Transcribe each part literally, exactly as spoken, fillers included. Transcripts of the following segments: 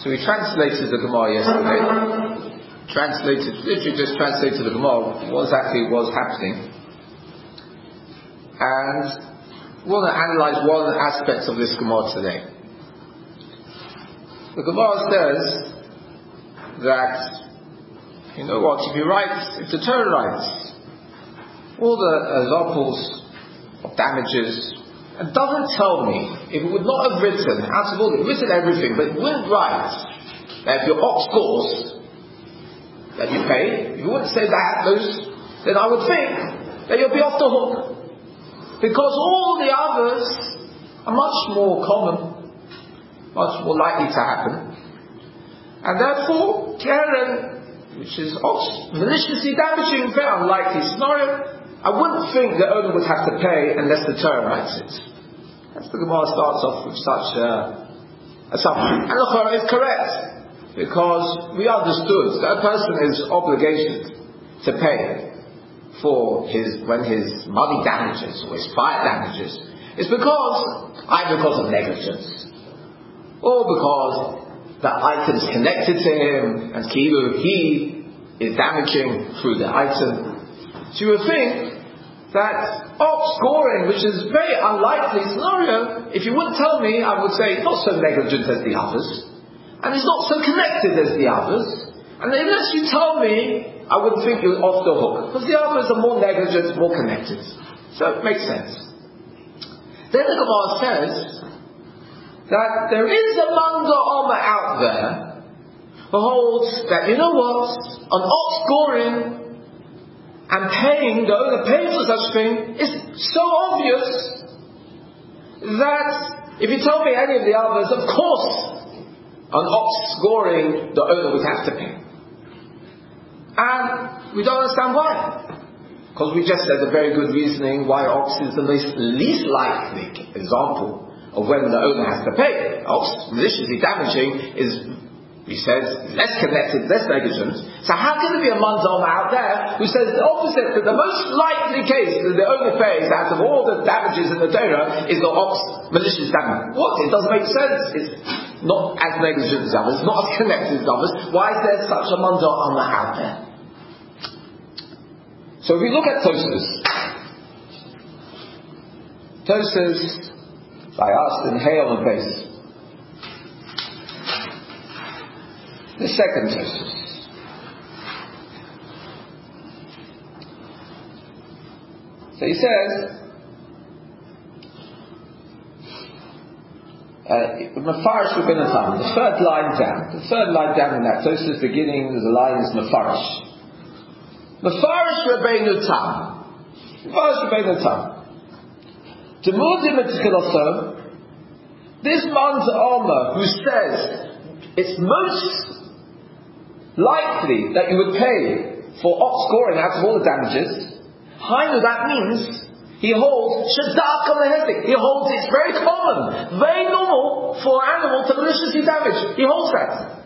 So we translated the Gemara yesterday. Translated, literally just translated the Gemara, what exactly was happening. And we want to analyze one aspect of this Gemara today. The Gemara says that, you know what, if you write, if the Torah writes all the examples of damages, and doesn't tell me, if it would not have written, out of all, it written everything, but it wouldn't write that if your ox scores, that you pay, if you wouldn't say that, those, then I would think that you'll be off the hook. Because all the others are much more common, much more likely to happen. And therefore, Karen, which is ox, maliciously damaging, very unlikely scenario, I wouldn't think the owner would have to pay unless the Torah writes it. That's the Gemara starts off with such uh, assumption. And the Torah is correct, because we understood that a person is obligated to pay for his, when his money damages, or his fire damages, it's because, either because of negligence, or because the item's connected to him, and he is damaging through the item. So you would think that ox scoring, which is a very unlikely scenario, if you wouldn't tell me, I would say it's not so negligent as the others, and it's not so connected as the others, and unless you tell me, I would think you're off the hook, because the others are more negligent, more connected. So it makes sense. Then the Gemara says that there is a Manda Oma out there who holds that, you know what, an ox scoring and paying, the owner paying for such thing, is so obvious that if you tell me any of the others, of course, an ox scoring, the owner would have to pay. And we don't understand why. Because we just said a very good reasoning why ox is the least, least likely example of when the owner has to pay. Ox, maliciously damaging, is, we said, less connected, less negligent. So how can there be a Manzoma out there who says the opposite, that the most likely case that the owner pays out of all the damages in the Torah is the ox malicious damage? What? It doesn't make sense. It's not as negligent as others, not as connected as others. Why is there such a Manzoma out there? So if we look at Tosfos, Tosfos, I asked in Hay on the base. The second Tosfos. So he says, Mefarish Rabbeinu Tam, the third line down, the third line down in that Tosfos beginning, there's a line is Mefarish. Mefarish Rabbeinu Tam. Mefarish Rabbeinu Tam. Demudim etzchiloso, this man's Alma who says it's most likely that you would pay for ox scoring out of all the damages, Hainu, that means he holds shadaka lehetik. He holds it's very common, very normal for an animal to maliciously damage. He holds that.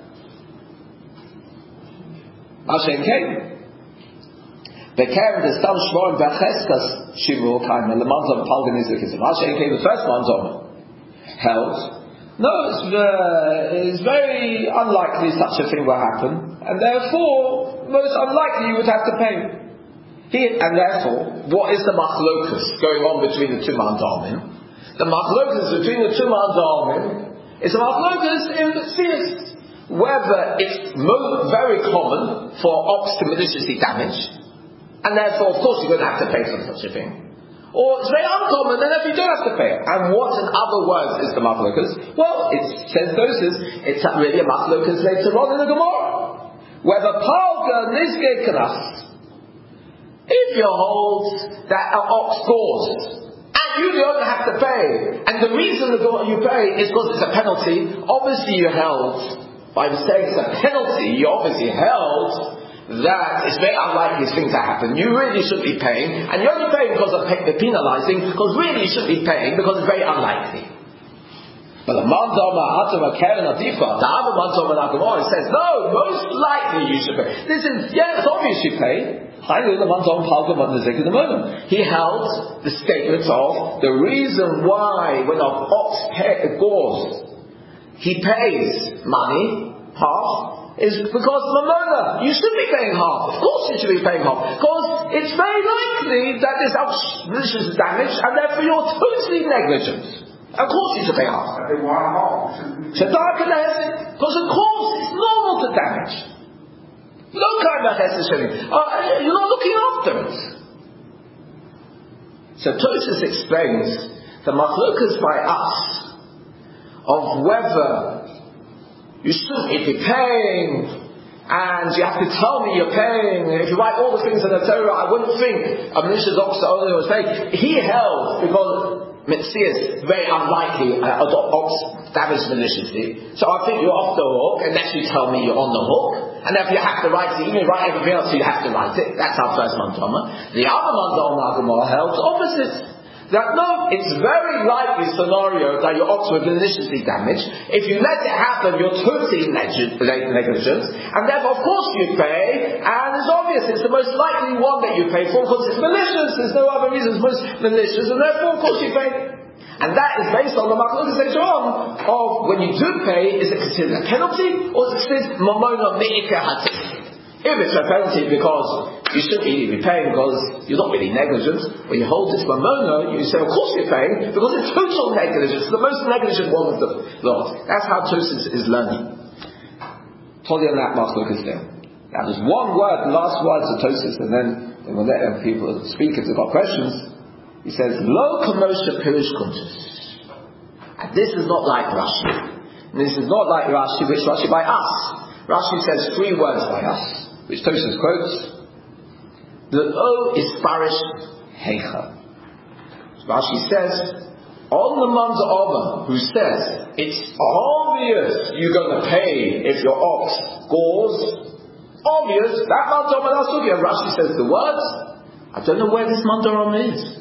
Mashen came. Bekerim the stam shmorim becheskas shivur kaim and the manzom palganizikism. Mashen came the first manzom held. No, it's, uh, it's very unlikely such a thing will happen, and therefore most unlikely you would have to pay. He, and therefore, what is the machlokus going on between the two manzomim? The machlokus between the two manzomim is a machlokus in theist, whether it's mo- very common for ox to maliciously damage, and therefore, of course, you're going to have to pay for such a thing. Or it's very uncommon, and therefore you don't have to pay. And what, in other words, is the machlokus? Well, it says those is, it's really a machlokus later on in the Gemara. Whether palga nizge kanas, if you hold that an ox scores, and you don't have to pay, and the reason that you pay is because it's a penalty, obviously you held, by saying it's a penalty, you obviously held that it's very unlikely this thing to happen. You really should be paying, and you're only paying because of pe- penalizing, because really you should be paying because it's very unlikely. But the Manzoma Atama Karen Adifa, the other Manzoma Nagamora says, no, most likely you should pay. This is, yeah, it's obvious you pay. He held the statement of the reason why when an ox gores he pays money, half, is because mamona, you should be paying half. Of course you should be paying half. Because it's very likely that this malicious damage, and therefore you're totally negligent. Of course you should pay half. So because of course it's normal to damage. You don't kind of uh, you're not looking after it. So Tosfos explains the machlokas by us of whether you shouldn't be paying, and you have to tell me you're paying. If you write all the things in the Torah, I wouldn't think a malicious ox only was paying. He held because Metzias very unlikely uh, ox damaged maliciously. So I think you're off the hook unless you tell me you're on the hook. And therefore you have to write it. Even if you write everything else, you have to write it. That's our first Mantama. The other Mantama held opposite. That no, it's very likely scenario that your ox was maliciously damaged. If you let it happen, you're totally negligent, and therefore, of course, you pay. And it's obvious, it's the most likely one that you pay for because it's malicious. There's no other reason it's most malicious, and therefore, of course, you pay. And that is based on the machlokas later on of when you do pay, is it considered a penalty or is it considered mamona me'ikeh hatik? If it's a penalty because you shouldn't really be paying because you're not really negligent, when you hold this mamona, you say, of course you're paying, because it's total negligence, the most negligent one of the lot. That's how Tosfos is learning. Told you on that machlokas there. Now there's one word, the last words of Tosfos, and then we'll let people speak if they've got questions. He says, Lo kamosha pirish kuntus. And this is not like Rashi. And this is not like Rashi, which Rashi by us. Rashi says three words by us, which Tosfos quotes. The O is parish heicha. Rashi says, on the Manda Omer, who says, it's obvious you're going to pay if your ox gores, obvious, that Manda Omer Nasugia. Rashi says the words, I don't know where this Manda Omer is.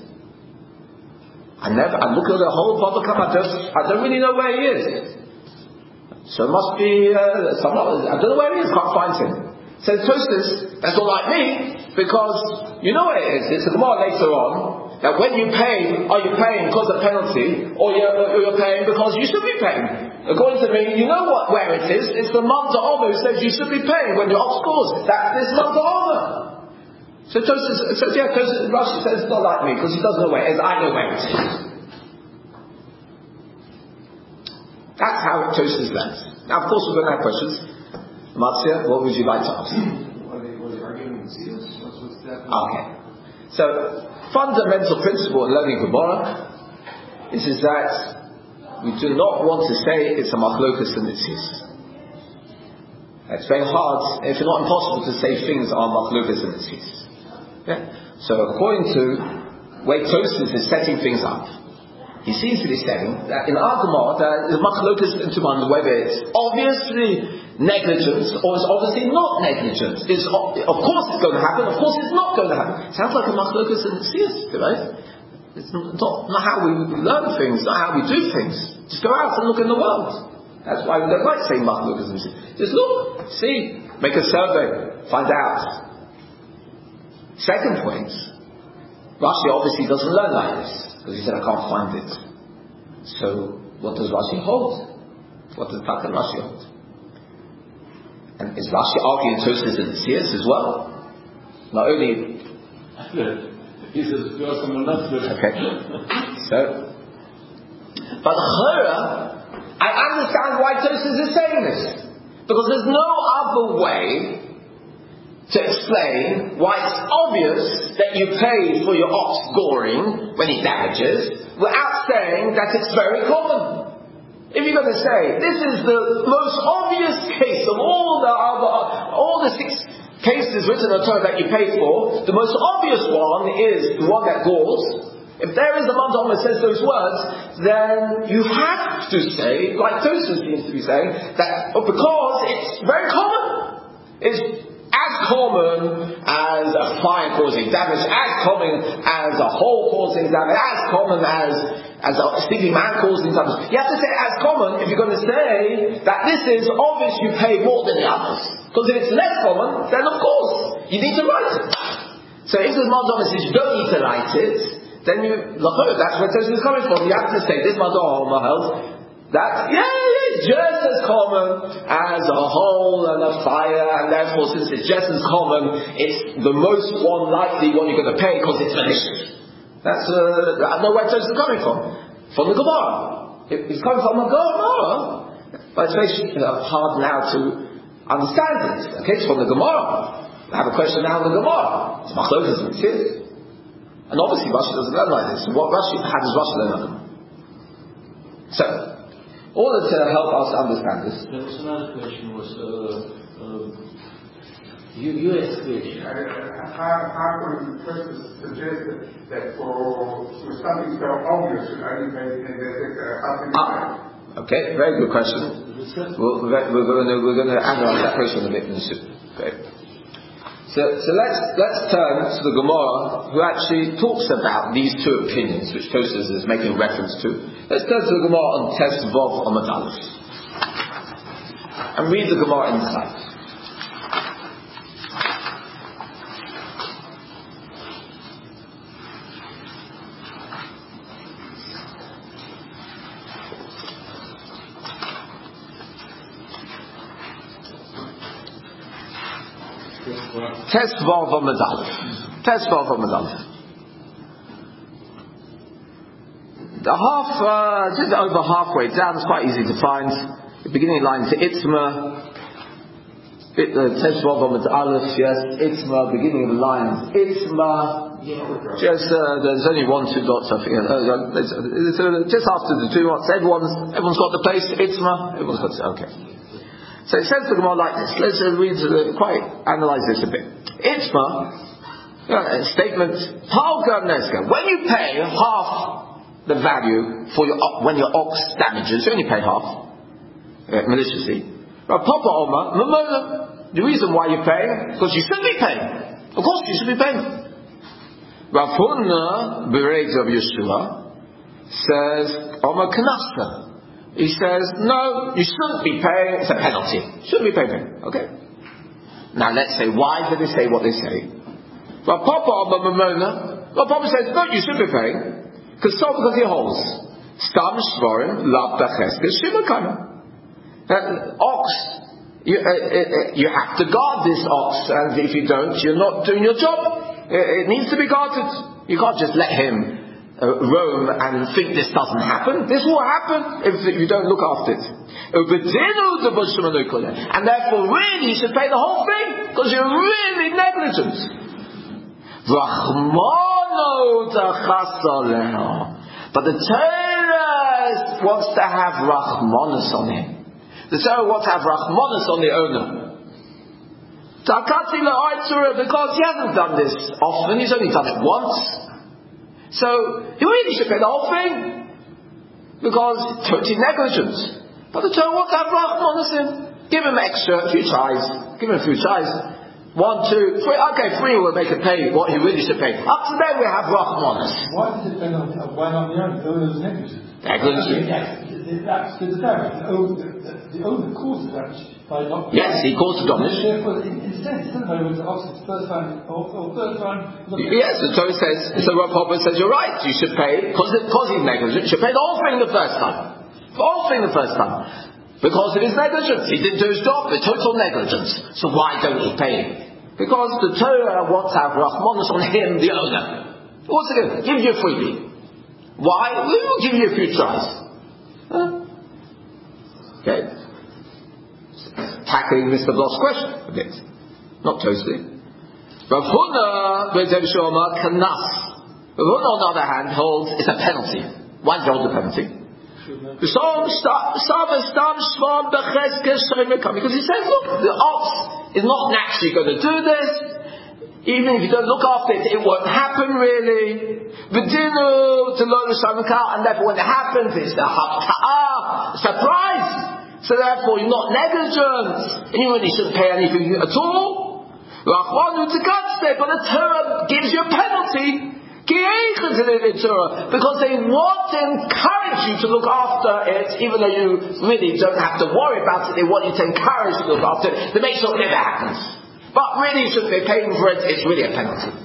I never, I look at the whole Babakam, I just, I don't really know where he is. So it must be, uh, some other, I don't know where he is, can't find him. Says Tosfos, that's not like me, because you know what it is. It's a Gemara later on that when you pay, are you paying because of penalty, or you're, or you're paying because you should be paying? According to me, you know what where it is. It's the Manda Omer who says you should be paying when your ox scores. That's this Manda Omer. So Tosfos says, yeah, Tosfos, Rashi says it's not like me because he doesn't know where it is. I know where it is. That's how Tosfos learns. Now, of course, we're going to have questions. Matzia, what would you like to ask? Are they, were they arguing with Zeus? What's, what's that? Okay. So, fundamental principle in learning Gemara is, is that we do not want to say it's a machlokas and it's his. It's very hard, if not impossible, to say things are machlokas and it's his. Yeah? So, according to the way Tosfos is setting things up, he seems to be saying that in our Gemara there is machlokas into one, whether it's obviously negligence or it's obviously not negligence. It's, of course it's going to happen, of course it's not going to happen. Sounds like a machlokas and siyas, right? It's not, not how we learn things, not how we do things. Just go out and look in the world. That's why we don't like saying machlokas and siyas. Just look, see, make a survey, find out. Second point, Rashi obviously doesn't learn like this. Because he said, I can't find it. So, what does Rashi hold? What does Patan Rashi hold? And is Rashi arguing Tosfos and Siyas as well? Not only... He says, okay. So, but Chora, I understand why Tosfos is saying this. Because there's no other way to explain why it's obvious that you pay for your ox goring when it damages, without saying that it's very common. If you're going to say, this is the most obvious case of all the other, all the six cases written in the Torah that you pay for, the most obvious one is the one that gores. If there is a Manda Omer that says those words, then you have to say, like Tosfos seems to be saying, that because it's very common, it's as common as a fire causing damage, as common as a hole causing damage, as common as as a sleeping man causing damage. You have to say as common if you're going to say that this is obvious you pay more than the others. Because if it's less common, then of course you need to write it. So if the Manda Omer says you don't need to write it, then you, that's where Tosfos is coming from. You have to say this Manda Omer held that, yeah, yeah, just as common as a hole and a fire, and therefore, since it's just as common, it's the most one likely one you're going to pay because it's malicious. That's uh, I know where Tosfos is coming from. From the Gemara. It, it's coming from the Gemara, but it's very uh, hard now to understand it. Okay, it's from the Gemara. I have a question now on the Gemara. It's Machlokes, it is. And obviously Rashi doesn't learn like this. What Rashi, how does Rashi learn like that? So, in order to help us understand this. There was another question was, uh, uh, you, U S question. How, how can Tosfos suggest that for, for something so obvious should only be in the Ah, okay, very good question. We'll, we're going to, we're going to analyze that question a bit in the soup. Okay. So, so let's let's turn to the Gemara, who actually talks about these two opinions, which Tosfos is making reference to. Let's turn to the Gemara on Tes Vav Amud Aleph and read the Gemara inside. Tes Vav Amud Aleph. Tes Vav Amud Aleph. The half, uh, just over halfway down, it's quite easy to find. The beginning line to Itzma. Tes Vav Amud Aleph, yes. Itzma, beginning of the line. Itzma. Just, uh, there's only one, two dots, I think. Uh, it's, it's, uh, just after the two dots, everyone's, everyone's got the place. Itzma. Everyone's got it. Okay. So it says the Gemara like this. Let's uh, read, uh, quite analyze this a bit. Itzma, you know, a statement. When you pay half the value for your when your ox damages, you only pay half uh, maliciously. Papa Oma, the reason why you're paying because you should be paying. Of course, you should be paying. Rav Huna Berei of Yeshua says Oma Kanasta. He says, no, you shouldn't be paying, it's a penalty. Shouldn't be paying. Okay? Now let's say, why did they say what they say? Well, Papa Mamona, well, Papa says, no, you should be paying. Because so, because he holds. Stam Shvorim, Lav Becheskes, Shimakana. Ox, you, uh, uh, you have to guard this ox, and if you don't, you're not doing your job. It, it needs to be guarded. You can't just let him Uh, roam and think this doesn't happen. This will happen if you don't look after it. And therefore really you should pay the whole thing because you're really negligent. But the Torah wants to have Rachmanis on him. The Torah wants to have Rachmanis on the owner. Because he hasn't done this often, he's only done it once. So, you really should pay the whole thing. Because it's totally negligence. But the Torah wants to have Rachmanis him. Give him extra, a few tries. Give him a few tries. One, two, three. Okay, three will make him pay what he really should pay. Up to then we have Rachmanis. Why does it depend on, why not the owner? The owner is negligent. Negligent. That's the damage. The owner, the, the owner caused the damage by not. Yes, he caused the damage. Therefore, in, in a sense, it's not very much the first time or, or third time. Yes, the Torah says, so Rav Papa says, you're right, you should pay, because he's negligent, you should pay the whole thing the first time. The whole thing the first time. Because of his negligence. He didn't do his job, the total negligence. So why don't he pay him? Because the Torah wants to have Rachmanis on him, the owner. What's it going to give you a freebie? Why? We will give you a few tries. Huh? Okay. Tackling Mister Bloss's question a bit. Not totally. Rav Huna Be'ezev Shoma Kanas. Rav Huna on the other hand holds it's a penalty. Why does he hold the penalty? Because he says, look, the ox is not naturally going to do this. Even if you don't look after it, it won't happen really. V'dinu to lo l'shamikal, and therefore when it happens, it's a hapta'ah, surprise. So therefore you're not negligent, and you really shouldn't pay anything at all. Rachmanu t'katzeh, but the Torah gives you a penalty. Because they want to encourage you to look after it, even though you really don't have to worry about it. They want you to encourage you to look after it to make sure it never happens. But really, you shouldn't be paying for it. It's really a penalty.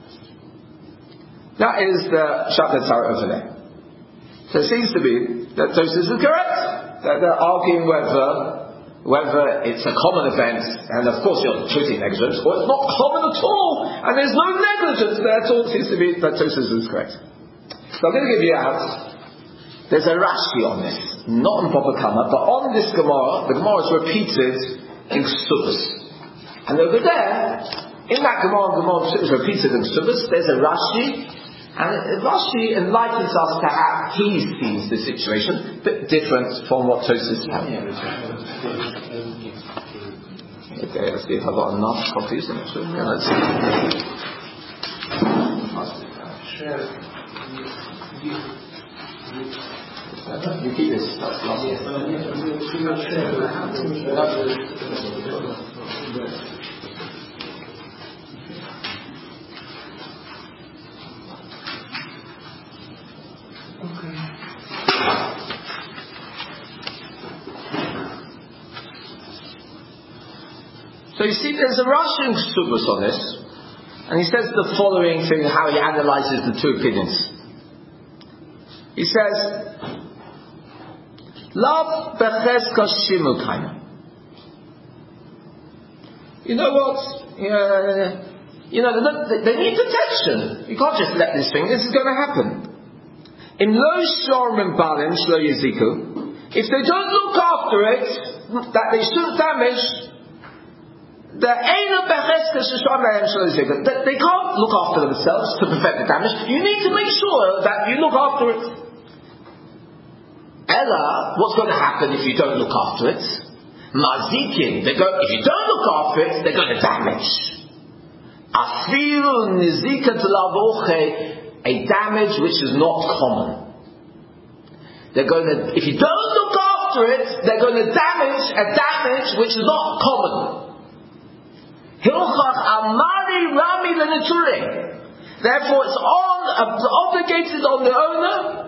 That is the Shabbat Torah over there. So it seems to be that Tosfos is correct. They're, they're arguing whether whether it's a common event, and of course you're totally negligent, or it's not common at all, and there's no negligence there at all. It seems to be that Tosfos is correct. So I'm going to give you out. There's a Rashi on this, not in Baba Kama, but on this Gemara, the Gemara is repeated in Ksubas. And over there, in that Gemara, Gemara is repeated in Ksubas, there's a Rashi, and Rashi enlightens us to how he sees the situation, a bit different from what Tosfos has. Okay, let's see if I've got enough copies. Yeah, let's see. You keep this. That's lovely. So you see, there's a Russian Ksubas on this, and he says the following thing, how he analyzes the two opinions. He says, Love becheska shimukaina. You know what? Uh, you know, they, they need protection. You can't just let this thing, this is going to happen. In lo shormim balim shlo yiziku, if they don't look after it, that they shouldn't damage, the eina becheska shishormim shlo yiziku, they can't look after themselves to prevent the damage. You need to make sure that you look after it. Ella, what's going to happen if you don't look after it? Mazikin, they go, if you don't look after it, they're going to damage. Afiru nizika t'lavoche, a damage which is not common. They're going to, if you don't look after it, they're going to damage a damage which is not common. Hilchach amari rami l'neture. Therefore, it's on, obligated on the owner.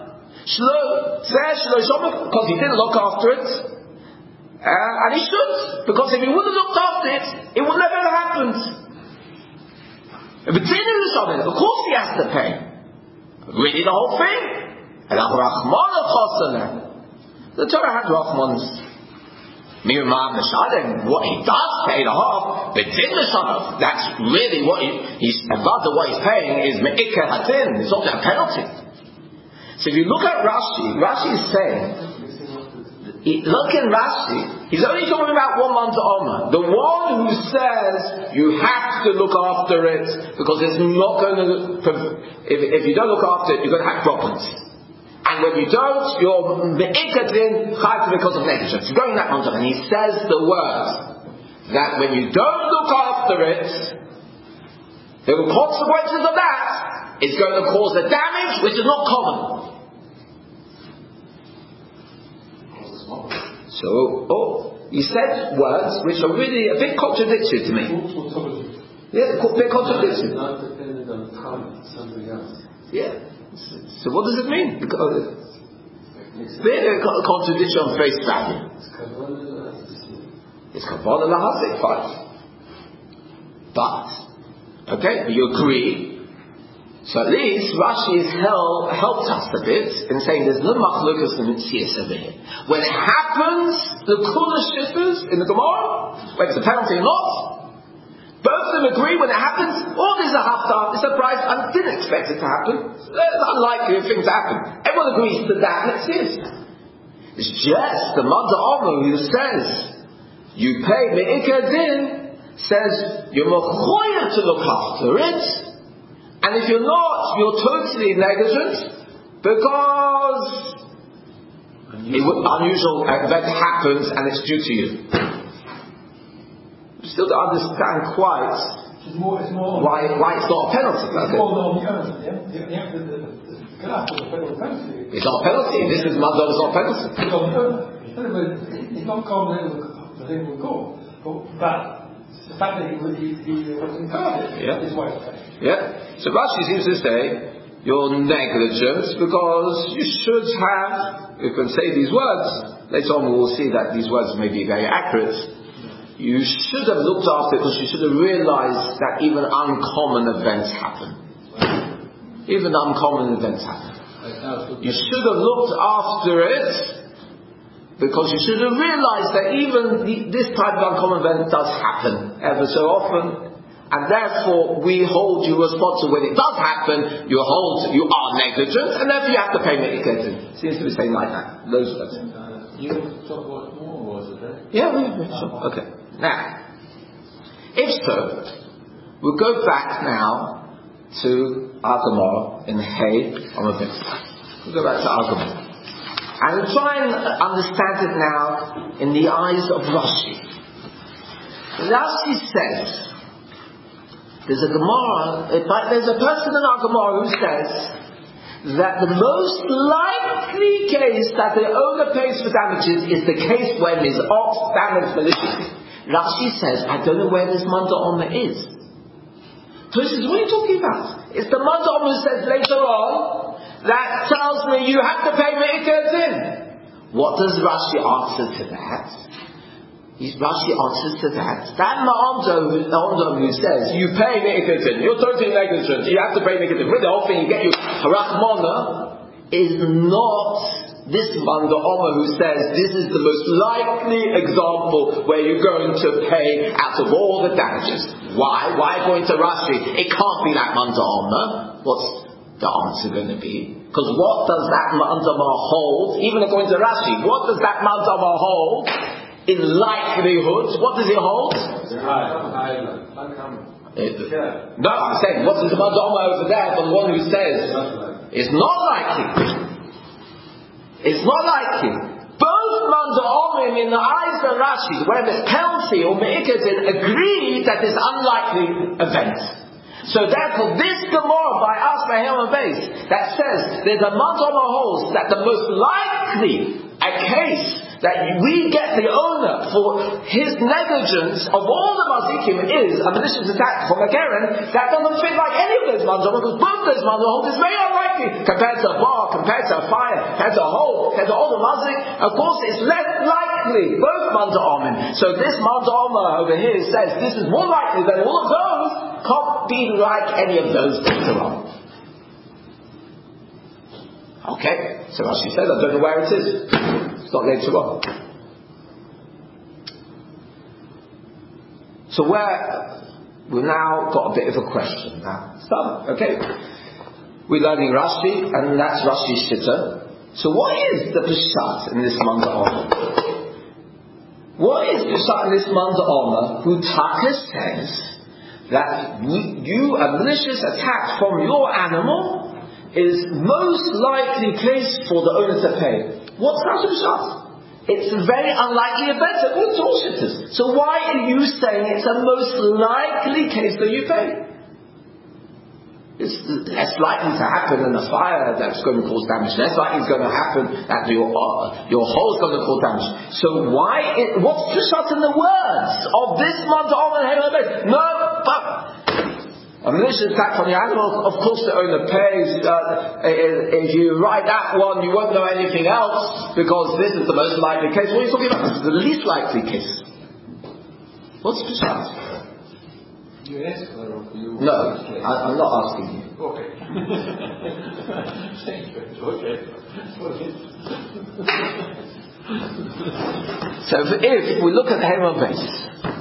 Because he didn't look after it, uh, and he should, because if he wouldn't have looked after it, it would never have happened. If it's in something, of course he has to pay. Really, the whole thing. The Torah had Rachmans. What he does pay the half, but that's really what he, he's about the what he's paying is me'ikeh hatin. It's not a penalty. So if you look at Rashi, Rashi is saying, look in Rashi, he's only talking about one man to Omer. The one who says you have to look after it because it's not going to, if, if you don't look after it, you're going to have problems. And when you don't, you're me'ikatin chayt because of negligence. You're going that one time, and he says the word that when you don't look after it, the consequences of that is going to cause a damage which is not common. So, oh, you said words which are really a bit contradictory to me. Yeah, a bit contradictory. Not dependent on time, something else. Yeah. So what does it mean? Because it's a bit of a contradiction on face value. It's Kabbalah Lahasik, fine. But, okay, you agree. So at least Rashi has held, helped us a bit in saying there's no machlokas in Mitzias over here. When it happens, the kula shippers in the Gemara, whether it's a penalty or not, both of them agree when it happens, oh, there's a haftar, it's a surprise, I didn't expect it to happen. It's unlikely a thing to happen. Everyone agrees to that, and it's it. It's just the Mother Omer who says, you pay me'ikeh din, says, you're mechoyer to look after it, and if you're not, you're totally negligent because unusual, unusual event happens and it's due to you. You still don't understand quite it's more, it's more why, why it's not a penalty. It's, okay. more on the owner, yeah? The, the, the, the, the penalty. It's not a penalty. This is Mother, it's not a penalty. It's on the owner. It's not common that the thing will go. But the fact that he was incurred yeah. is why it's paying. Yeah. So Rashi seems to say you're negligent because you should have, you can say these words, later on we will see that these words may be very accurate. You should have looked after it because you should have realized that even uncommon events happen. Even uncommon events happen. You should have looked after it Because you should have realized that even the, this type of uncommon event does happen ever so often, and therefore we hold you responsible when it does happen. You hold you are negligent, and therefore you have to pay mitigation. Seems to be saying like that. Those words. Uh, you talk about more words, okay? Yeah, we yeah, sure. Okay. Now, if so, we'll go back now to our Gemara in Hay on the bit. We'll go back to our Gemara. And we'll try and understand it now in the eyes of Rashi. Rashi says, there's a Gemara, there's a person in our Gemara who says that the most likely case that the owner pays for damages is the case when his ox damaged maliciously. Rashi says, I don't know where this Manda Omer is. So he says, what are you talking about? It's the Manda Omer who says later on, that tells me you have to pay Me'ikazin. What does Rashi answer to that? He's, Rashi answers to that. That Ma'amdo who says, you pay Me'ikazin, you're totally negligent, you have to pay Me'ikazin. With the whole thing you get you Harachmona is not this Manda Omer who says this is the most likely example where you're going to pay out of all the damages. Why? Why according to Rashi? It can't be that Manda Omer. What's the answer going to be? Because what does that Manda Omer hold? Even according to Rashi, what does that Manda Omer hold? In likelihood, what does it hold? It, no, I'm saying, what is the Manda Omer over there for the one who says it's not likely? It's not likely. Both Manda Omer in the eyes of Rashi, whether it's penalty or Me'ikazin, agree that it's unlikely event. So therefore, this Gemara by us Behema base that says there's a Manda Omer holds that the most likely a case that we get the owner for his negligence of all the mazikim is a malicious attack from a Keren, that doesn't fit like any of those Manda Omer, because both those Manda Omer holds is very unlikely compared to a bar, compared to a fire, compared to a hole, compared to all the mazik. Of course, it's less likely, both Manda Omer. So this Manda Omer over here says this is more likely than all of those. Can't be like any of those later on. Okay, so Rashi says, I don't know where it is. It's not later on. So where we've now got a bit of a question now. It's done, okay? We're learning Rashi, and that's Rashi's Shitta. So what is the Peshat in this Manda Omer? What is the Peshat in this Manda Omer who Taka says that you, a malicious attack from your animal is most likely case for the owner to pay. What's that shot? It's a very unlikely event. It's all shitters. So why are you saying it's a most likely case that you pay? It's less likely to happen than a fire that's going to cause damage. Less likely it's going to happen that your uh, your hole is going to cause damage. So why? It, what's the shot in the words of this Manda Omer? No, but a malicious attack on the animal. Of course, the owner pays. Uh, if you write that one, you won't know anything else because this is the most likely case. What are you talking about? This is the least likely case. What's the shot? You ask or you No, I, I'm not asking you. Okay. Thank you. Okay. Okay. So if, if we look at the Hema base,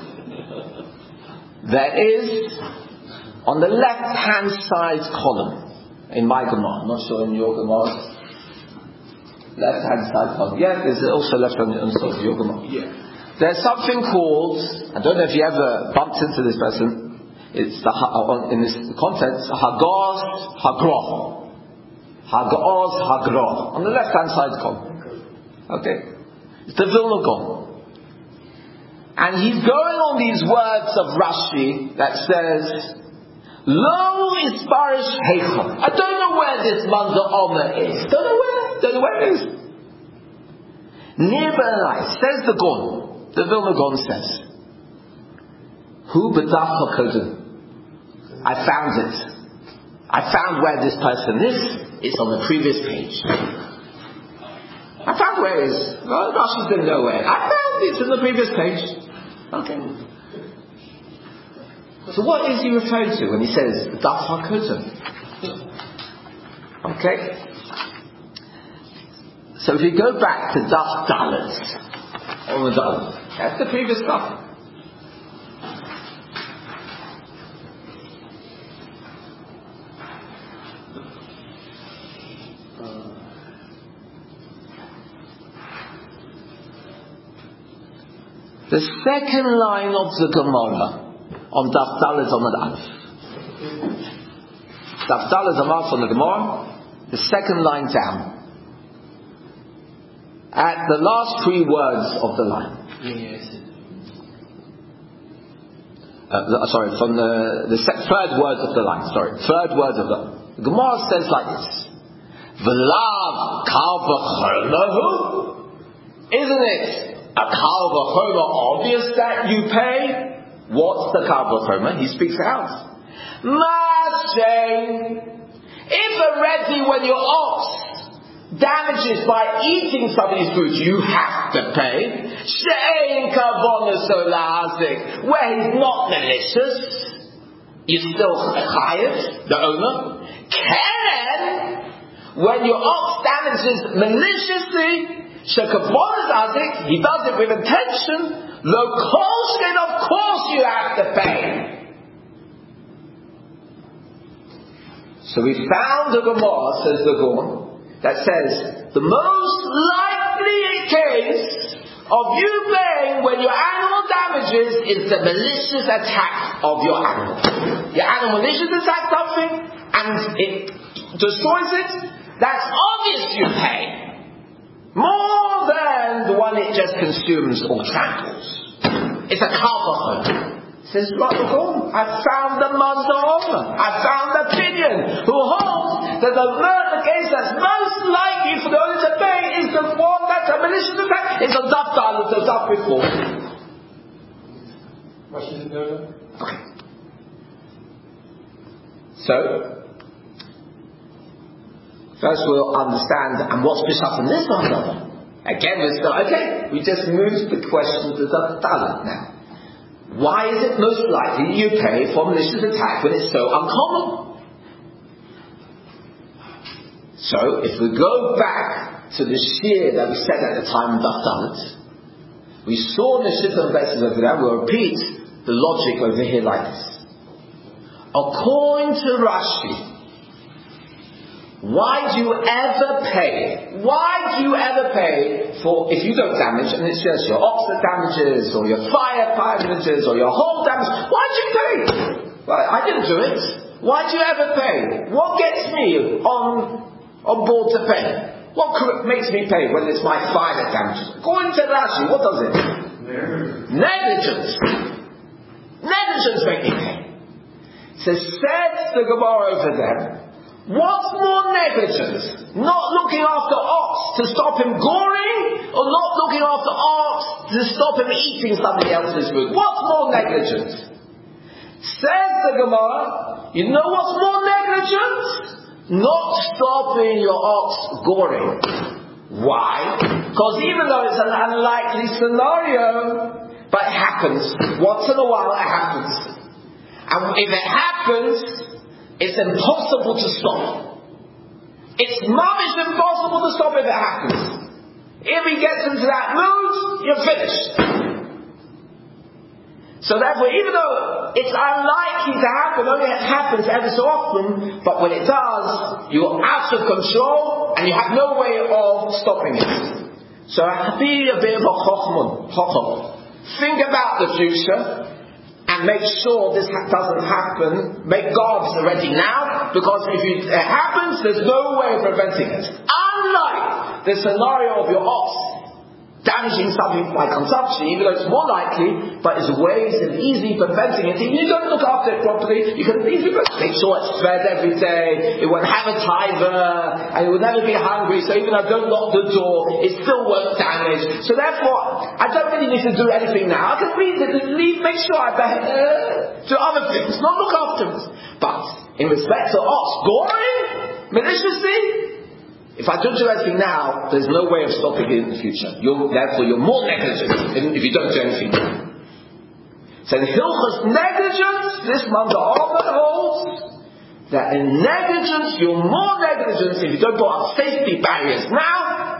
there is on the left-hand side column in my Gemara, I'm not sure in your Gemara, left-hand side column. Yeah, there's also left-hand side of your Gemara. Yeah. There's something called, I don't know if you ever bumped into this person. It's the, in this context, Hagos Hagroh. Hagos Hagroh. On the left hand side column. Okay. It's the Vilna Gaon. And he's going on these words of Rashi that says, Lo Isparish Heichon. I don't know where this Manda Omer is. Don't know where. Don't know where it is. Nearby, says the Gaon. The Vilna Gaon says, Hu B'daf HaKodim. I found it. I found where this person is. It's on the previous page. I found where it is. Well, Rashi didn't know where. I found it in the previous page. Okay. So what is he referring to when he says B'daf HaKodim? Okay. So if we go back to Daf Dalet on the Dalet, that's the previous stuff. The second line of the Gemara on Daf Dalet on the Aleph. Daf Dalet on the Gemara, the second line down. At the last three words of the line. Yes. Uh, the, sorry, from the, the se- third word of the line. Sorry, third word of the The Gemara says like this. V'lav kal v'chomahu. Isn't it a kal v'choma obvious that you pay? What's the kal v'choma? He speaks out. Mashay. If already when your ox damages by eating somebody's food, you have to pay. She'ein kavona solazik, where he's not malicious, you still chayav, the owner. Ken, when your ox damages maliciously, she'kavona solazik, he does it with intention. Lo kolshkin, of course you have to pay. So we found the Gemara, says the Gorn, that says the most likely case of you paying when your animal damages is the malicious attack of your animal. Your animal maliciously attacks something and it destroys it, that's obvious you pay. More than the one it just consumes or tramples. It's a kavachon. Says Rabbi, I found the Mazon, I found the opinion who holds that the murder case that's most likely for the owner to pay is the one that's a malicious attack. It's a Daf Dalet, it's a Daf before. Okay. So, first we'll understand and what's Bishop in this one. Again, we're still, okay, we just moved the question to Daf Dalet now. Why is it most likely you pay for malicious attack when it's so uncommon? So, if we go back to the shear that we said at the time of Daf Dalet, we saw the Shittim basis over there. We'll repeat the logic over here like this. According to Rashi, why do you ever pay? Why do you ever pay for, if you don't damage, and it's just your ox that damages, or your fire damages, or your whole damage, why do you pay? Well, I didn't do it. Why do you ever pay? What gets me on, on board to pay? What makes me pay when it's my fire that damages? According to Rashi, what does it? Negligence. Negligence make me pay. So said the Gemara over there, what's more negligent? Not looking after ox to stop him goring, or not looking after ox to stop him eating somebody else's food? What's more negligent? Says the Gemara, you know what's more negligent? Not stopping your ox goring. Why? Because even though it's an unlikely scenario, but it happens. Once in a while it happens. And if it happens, it's impossible to stop. It's mamish impossible to stop if it happens. If he gets into that mood, you're finished. So therefore, even though it's unlikely to happen, only it happens ever so often, but when it does, you're out of control and you have no way of stopping it. So be a bit of a chochmon. Think about the future. And make sure this ha- doesn't happen. Make guards ready now, because if it uh, happens, there's no way of preventing it. Unlike the scenario of your ox damaging something by consumption, even though it's more likely, but there's ways of easily preventing it. If you don't look after it properly, you can easily make sure it's fed every day, it won't have a timer, and it will never be hungry, so even though I don't lock the door, it still won't damage. So therefore, I don't really need to do anything now. I can leave it, leave, make sure I uh, do other things, not look after it. But, in respect to ox goring, maliciously, if I don't do anything now, there's no way of stopping it in the future. You're, therefore, you're more negligent if you don't do anything now. So in Hilchos negligence, this Manda Alman holds that in negligence, you're more negligent if you don't put up safety barriers now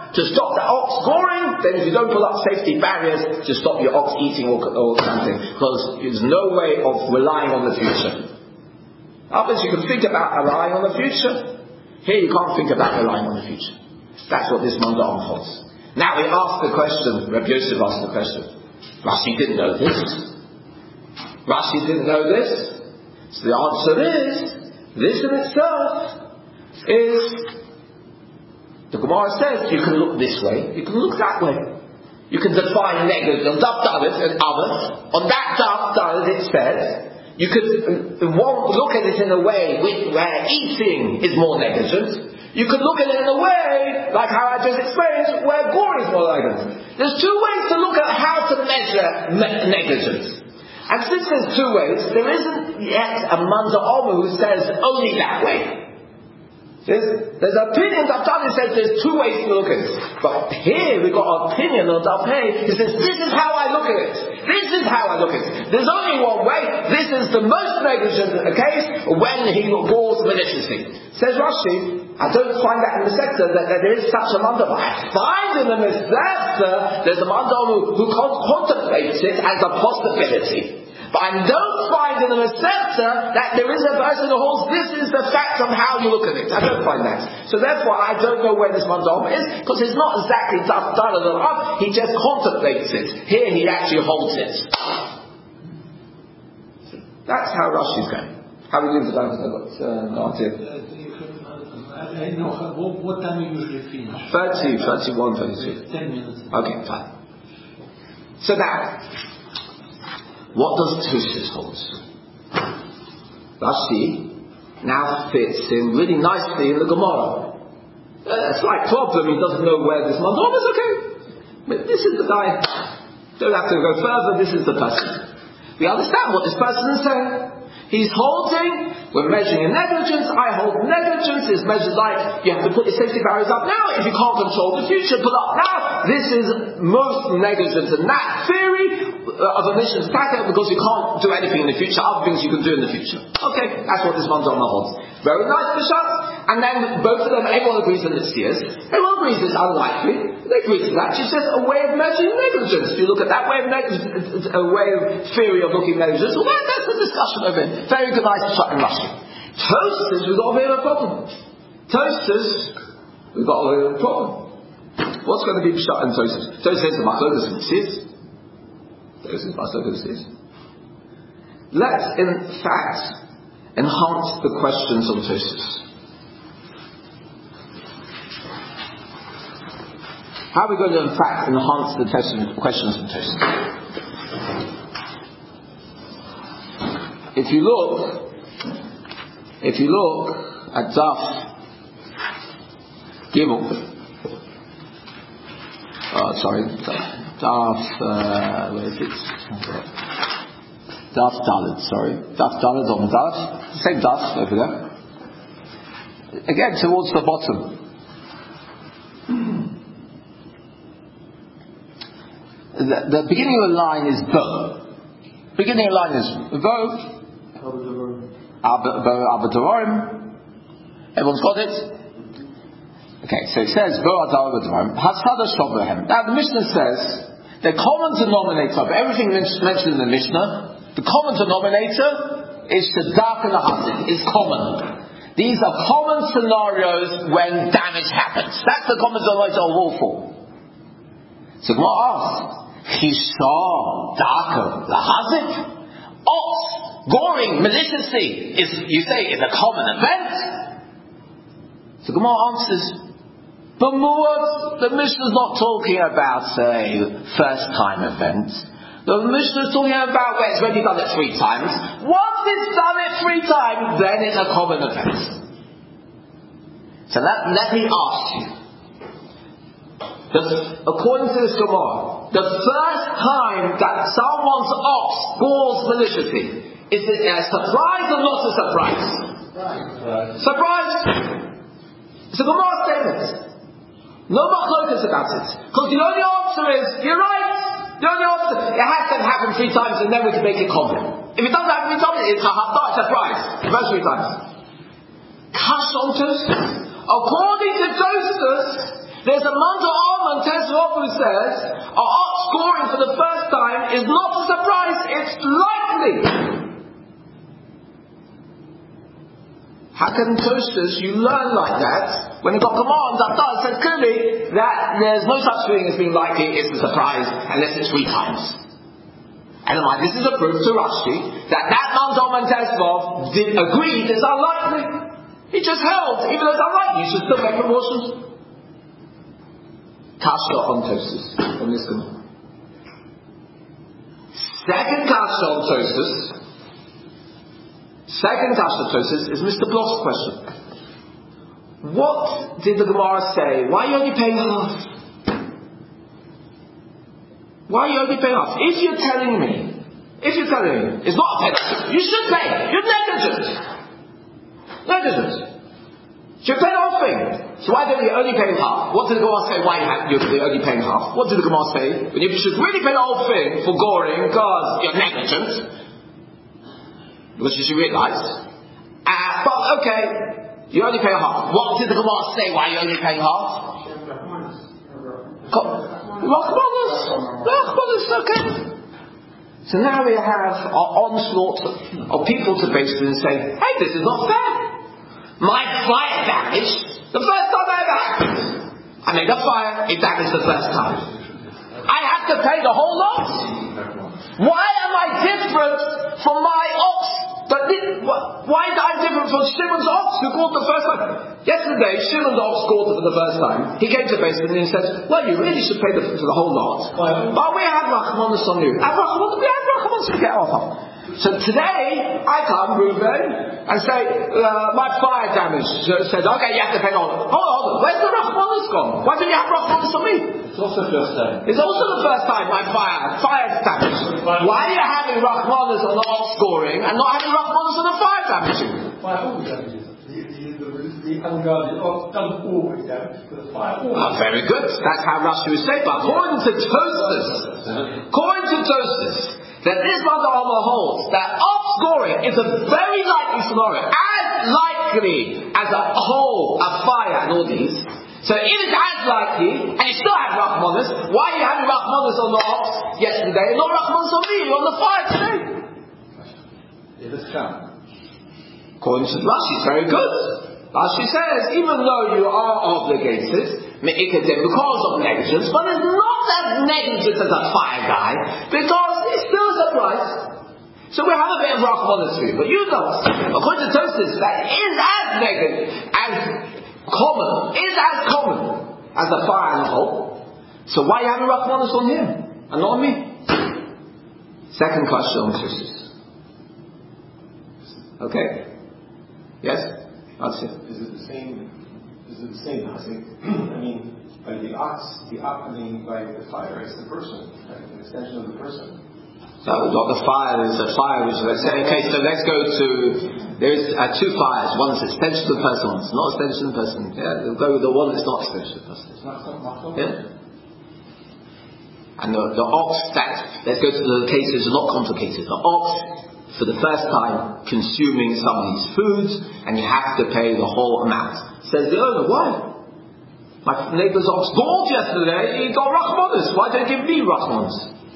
to stop the ox goring, then if you don't put up safety barriers to stop your ox eating or, or something, because there's no way of relying on the future. Others you can think about relying on the future. Here you can't think about relying on the future. That's what this mandam holds. Now we ask the question, Rabbi Yosef asked the question. Rashi didn't know this. Rashi didn't know this. So the answer is, this in itself is, the Gemara says you can look this way, you can look that way. You can define negligence, daf dalet and others. On that daf dalet it says, you could won't look at it in a way with, where eating is more negligent. You could look at it in a way, like how I just explained, where gore is more negligent. There's two ways to look at how to measure me- negligence. And since there's two ways, there isn't yet a Manda Omer who says only that way. There's, there's opinions, Daf Dalet says there's two ways to look at it. But here we've got an opinion on Daf Hey, he says this is how I look at it. This is how I look at it. There's only one way. This is the most negligent case when he gores maliciously. Says Rashi, I don't find that in the sector that, that there is such a mandam. I find in the Mesechta there's a mandam who, who contemplates it as a possibility. But I don't find in the Mesechta that there is a person who holds this is the fact of how you look at it. I don't find that. So therefore I don't know where this mandam is, because it's not exactly daf dalet al, he just contemplates it. Here he actually holds it. That's how Rashi's going. How are we doing for time? I've got uh, no idea. I know. What, what time you usually finish? thirty, thirty-one, thirty-two. ten minutes. Okay, fine. So now, what does Tosfos hold? Rashi now fits in really nicely in the Gemara. A slight problem, he doesn't know where this mandam is, okay. But this is the guy. Don't have to go further, this is the person. We understand what this person is saying. He's holding, we're measuring in negligence, I hold negligence is measured like you have to put your safety barriers up now. If you can't control the future, put up now. This is most negligent in that theory of a mission attacker, because you can't do anything in the future, other things you can do in the future. Okay, that's what this mandam holds. Very nice Peshat. And then both of them, everyone agrees on this years. Everyone agrees it's unlikely. They agree to that. It's just a way of measuring negligence. If you look at that way of negligence, a way of theory of looking at negligence, well, that, that's a discussion of it. Very good, nice Peshat in Rashi. Tosfos, we've got a bit of a problem. Tosfos, we've got a bit of a problem. What's going to be Peshat in Tosfos? Tosfos says the Machlokas in Tzis. Tosfos Machlokas in Tzis. Let's, in fact, enhance the questions on Tosfos. How are we going to, in fact, enhance the test- questions on Tosfos? If you look, if you look at Daf Gimel, oh, sorry, Daf, uh, where is it? Daf Dalet, sorry, Daf Dalet on the Daf, same Daf over there. Again, towards the bottom. The, the beginning of the line is Bo. Beginning of the line is Bo. Abadorim. Everyone's got it? Okay, so it says Bo Abadorim. Hasada Shobahem. Now the Mishnah says the common denominator of everything mentioned in the Mishnah, the common denominator is Shadak and Hasid, is common. These are common scenarios when damage happens. That's the common denominator of all four. So Gemara asks, Chisha, Daka, Lahazit, ox, goring, maliciously, is, you say, is a common event? So Gemara answers, but what? The Mishnah is not talking about a first time event. The Mishnah is talking about where it's already done it three times. Once it's done it three times, then it's a common event. So let, let me ask you. The, according to this Gemara, the first time that someone's ox gores maliciously, is it a surprise or not a surprise? Surprise. Surprise! It's a Gemara statement. No machlokas about it. Because the only answer is, you're right. The only answer, it has to happen three times and then we can make it common. If it doesn't happen three times, it's a surprise. The first three times. Kash on Tosfos. According to Tosfos, There's a Manda Alman Tesvov who says a ox scoring for the first time is not a surprise, it's likely. How can Tosfos you learn like that when you've got commands? Abdal says clearly that there's no such thing as being likely, it's a surprise, unless it's three times. And mind, this is a proof to Rashi that that Manda Alman Tesvov did agree it's unlikely. He just held, even though it's unlikely, you should still make proportions. Kasha on Tosfos on this command. Second kasha on Tosfos. Second kasha on Tosfos is Mister Bloch's question. What did the Gemara say? Why are you only paying half? Why are you only paying half? If you're telling me, if you're telling me, it's not a penalty, you should pay. You're negligent. Negligent. You should pay the whole thing. So why don't you only pay half? What did the Gemara say? Why you're only paying half? What did the Gemara say? When you should really pay the whole thing for goring because you're negligent, which you should realise. Uh, but okay, you only pay half. What did the Gemara say? Why you only paying half? Rachmanis, Rachmanis, okay. So now we have our onslaught of people to basically say, hey, this is not fair. My fire damage, the first time I ever happened. I made a fire, it damaged the first time. I have to pay the whole lot. Why am I different from my ox? But did, why am I different from Shimon's ox who caught the first time? Yesterday, Shimon's ox caught it for the first time. He came to Basin and he said, well, you really should pay the, for the whole lot. But we have Rachmanis on you. And Rachmanis, we have Rachmanis to get off of. So today, I come, Reuben, and say, uh, my fire damage. So says, okay, you have to pay all of it. Hold on, hold on. Where's the Rachmanis gone? Why didn't you have Rachmanis on me? It's also the first time. It's also the first time my fire, fire damage. Why are you having Rachmanis on the ox scoring and not having Rachmanis on the fire damaging? Fire always damages. The unguarded ox doesn't always damage, but the fire always. Oh, very good. That's how Rashi would say. But according to Tosfos, according to Tosfos, that this Manda Alma holds that off scoring is a very likely scenario, as likely as a whole, a fire and all these. So if it's as likely, and you still have Rachmanis, why are you having Rachmanis on the ox yesterday and not Rachmanis on me on the fire today? It is come. According to Rashi, it's very good. Rashi says, even though you are obligated, because of negligence, but it's not as negligent as a fire guy, because it's still a surprise. So we have a bit of Rachmanis for you, but you don't. According to Tosfos, that is as negligent, as common, is as common as the fire and the hole. So why are you having Rachmanis on him and not on me? Second question on Tosfos. Okay? Yes? That's it. Is it the same? Is it the same? I think. I mean, by the ox, the ox. I mean, by the fire is the person, right? An extension of the person. So not the fire is a fire which, let's say, okay, so let's go to, there's uh, two fires. One is extension of the person, one is not extension of the person. Yeah, we'll go with the one that's not extension of the person. It's not something. Yeah. And the, the ox that, let's go to the cases are not complicated. The ox, for the first time, consuming somebody's food, and you have to pay the whole amount. Says the owner, why? My neighbour's ox gored yesterday, he got Rachmanis. Why don't you give me Rachmanis?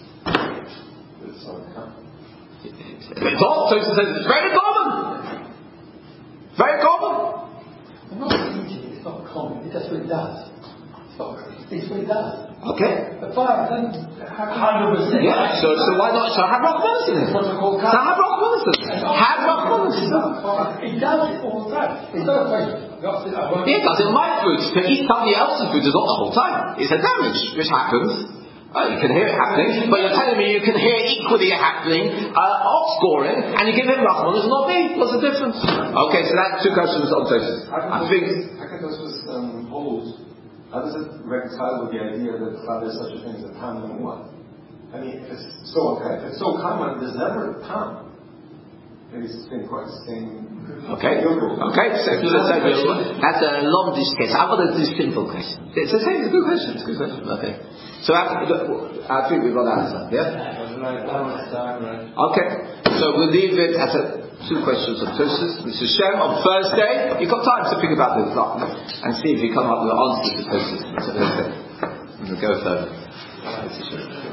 It's all, so says it's very common. Very common. I'm not thinking it's not common, it's just what it does. It's not it's what it does. Okay. The fire doesn't have hundred percent. Yeah, so so why not? So have Rachmanis in it. So have Rachmanis in it. Have Rachmanis in it. It does it all the time. It's not a question. It does in my food. To eat somebody else's food is not the whole time. It's a damage which happens. Oh, you can hear it happening, but you're telling me you can hear equally happening, uh, off scoring, and you give him Rachmanis, not me. What's the difference? Okay, so that's two questions on Tosfos. I think. How can Tosfos um, hold? How does it reconcile with the idea that there's such a thing as a tam number one? I mean, if it's so, if it's so common, there's never a tam. Maybe it's the same question. Same. Okay. Okay. So, so, so that's a long case. I want to do simple question. It's the same. It's a good question. It's a good question. Okay. So I, I think we've got the answer. Yeah. Okay. So we'll leave it at a, two questions of Tosfos. Mister Shem on Thursday. You've got time to think about this and see if you come up with the answer to Tosfos. Thursday. We'll go further.